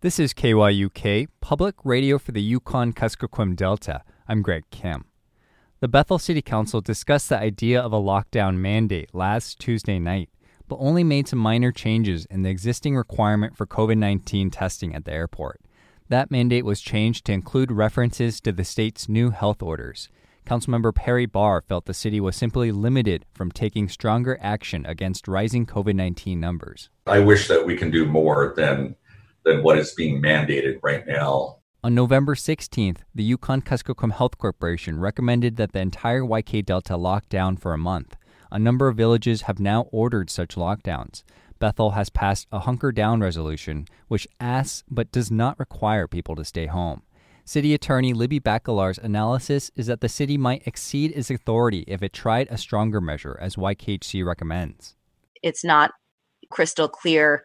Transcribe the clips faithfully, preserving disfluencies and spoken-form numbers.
This is K Y U K, public radio for the Yukon-Kuskokwim Delta. I'm Greg Kim. The Bethel City Council discussed the idea of a lockdown mandate last Tuesday night, but only made some minor changes in the existing requirement for covid nineteen testing at the airport. That mandate was changed to include references to the state's new health orders. Councilmember Perry Barr felt the city was simply limited from taking stronger action against rising covid nineteen numbers. I wish that we can do more than than what is being mandated right now. On November sixteenth, the Yukon-Kuskokwim Health Corporation recommended that the entire Y K Delta lock down for a month. A number of villages have now ordered such lockdowns. Bethel has passed a hunker down resolution, which asks but does not require people to stay home. City Attorney Libby Bacalar's analysis is that the city might exceed its authority if it tried a stronger measure, as Y K H C recommends. It's not crystal clear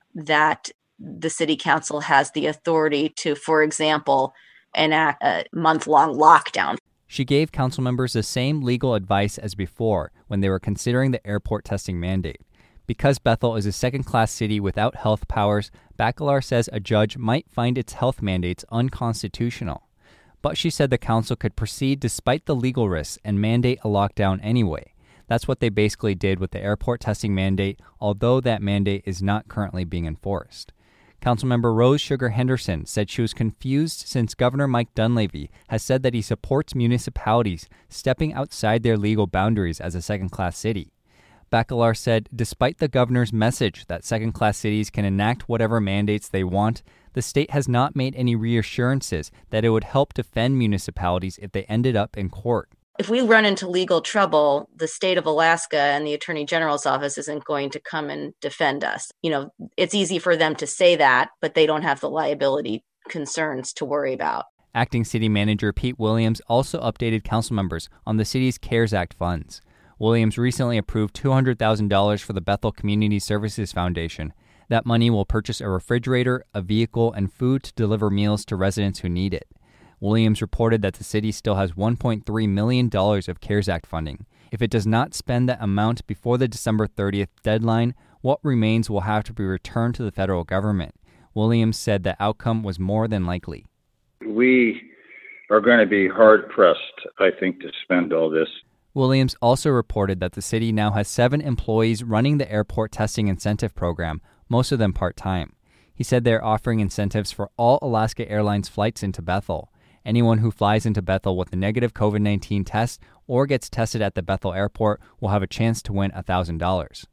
that the city council has the authority to, for example, enact a month-long lockdown. She gave council members the same legal advice as before when they were considering the airport testing mandate. Because Bethel is a second-class city without health powers, Bacalar says a judge might find its health mandates unconstitutional. But she said the council could proceed despite the legal risks and mandate a lockdown anyway. That's what they basically did with the airport testing mandate, although that mandate is not currently being enforced. Councilmember Rose Sugar Henderson said she was confused since Governor Mike Dunleavy has said that he supports municipalities stepping outside their legal boundaries as a second-class city. Bacalar said despite the governor's message that second-class cities can enact whatever mandates they want, the state has not made any reassurances that it would help defend municipalities if they ended up in court. If we run into legal trouble, the state of Alaska and the Attorney General's office isn't going to come and defend us. You know, it's easy for them to say that, but they don't have the liability concerns to worry about. Acting City Manager Pete Williams also updated council members on the city's CARES Act funds. Williams recently approved two hundred thousand dollars for the Bethel Community Services Foundation. That money will purchase a refrigerator, a vehicle, and food to deliver meals to residents who need it. Williams reported that the city still has one point three million dollars of CARES Act funding. If it does not spend that amount before the December thirtieth deadline, what remains will have to be returned to the federal government. Williams said the outcome was more than likely. We are going to be hard-pressed, I think, to spend all this. Williams also reported that the city now has seven employees running the airport testing incentive program, most of them part-time. He said they're offering incentives for all Alaska Airlines flights into Bethel. Anyone who flies into Bethel with a negative covid nineteen test or gets tested at the Bethel airport will have a chance to win one thousand dollars.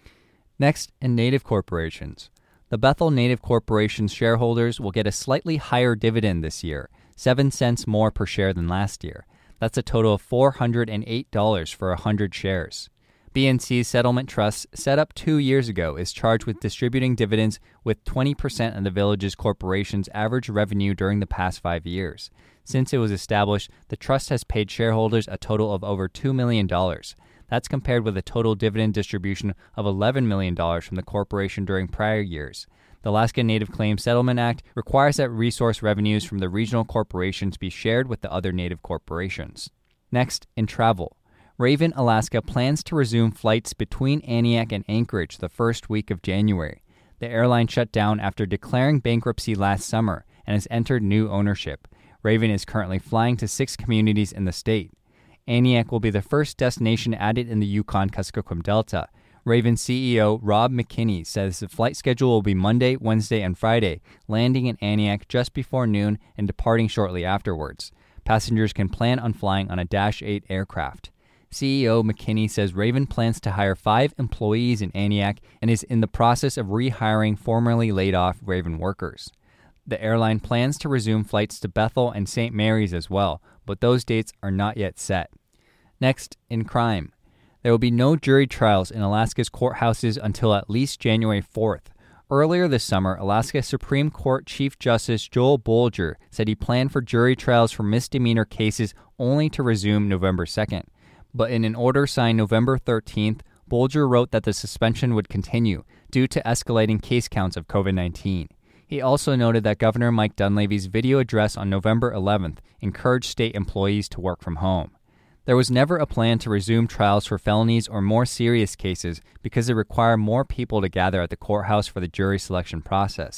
Next, in Native corporations. The Bethel Native Corporation's shareholders will get a slightly higher dividend this year, seven cents more per share than last year. That's a total of four hundred eight dollars for one hundred shares. B N C's Settlement Trust, set up two years ago, is charged with distributing dividends with twenty percent of the village's corporation's average revenue during the past five years. Since it was established, the trust has paid shareholders a total of over two million dollars. That's compared with a total dividend distribution of eleven million dollars from the corporation during prior years. The Alaska Native Claims Settlement Act requires that resource revenues from the regional corporations be shared with the other Native corporations. Next, in travel. Raven Alaska plans to resume flights between Aniak and Anchorage the first week of January. The airline shut down after declaring bankruptcy last summer and has entered new ownership. Raven is currently flying to six communities in the state. Aniak will be the first destination added in the Yukon-Kuskokwim Delta. Raven C E O Rob McKinney says the flight schedule will be Monday, Wednesday, and Friday, landing in Aniak just before noon and departing shortly afterwards. Passengers can plan on flying on a Dash eight aircraft. C E O McKinney says Raven plans to hire five employees in Aniak and is in the process of rehiring formerly laid-off Raven workers. The airline plans to resume flights to Bethel and Saint Mary's as well, but those dates are not yet set. Next, in crime. There will be no jury trials in Alaska's courthouses until at least January fourth. Earlier this summer, Alaska Supreme Court Chief Justice Joel Bolger said he planned for jury trials for misdemeanor cases only to resume November second. But in an order signed November thirteenth, Bolger wrote that the suspension would continue due to escalating case counts of covid nineteen. He also noted that Governor Mike Dunleavy's video address on November eleventh encouraged state employees to work from home. There was never a plan to resume trials for felonies or more serious cases because they require more people to gather at the courthouse for the jury selection process.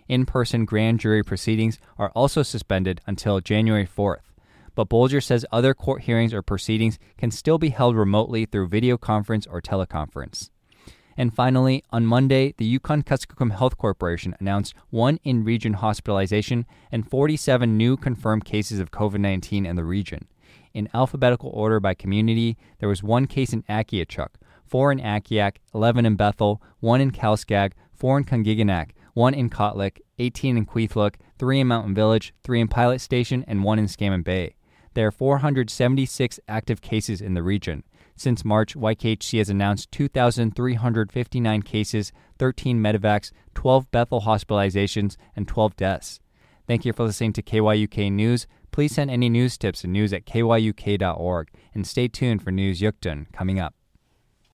In-person grand jury proceedings are also suspended until January fourth. But Bolger says other court hearings or proceedings can still be held remotely through video conference or teleconference. And finally, on Monday, the Yukon-Kuskokwim Health Corporation announced one in-region hospitalization and forty-seven new confirmed cases of covid nineteen in the region. In alphabetical order by community, there was one case in Akiachuk, four in Akiak, eleven in Bethel, one in Kalskag, four in Kungiganac, one in Kotlik, eighteen in Queethluk, three in Mountain Village, three in Pilot Station, and one in Scammon Bay. There are four hundred seventy-six active cases in the region. Since March, Y K H C has announced two thousand three hundred fifty-nine cases, thirteen medevacs, twelve Bethel hospitalizations, and twelve deaths. Thank you for listening to K Y U K News. Please send any news tips to news at k y u k dot org, and stay tuned for News Yukton coming up.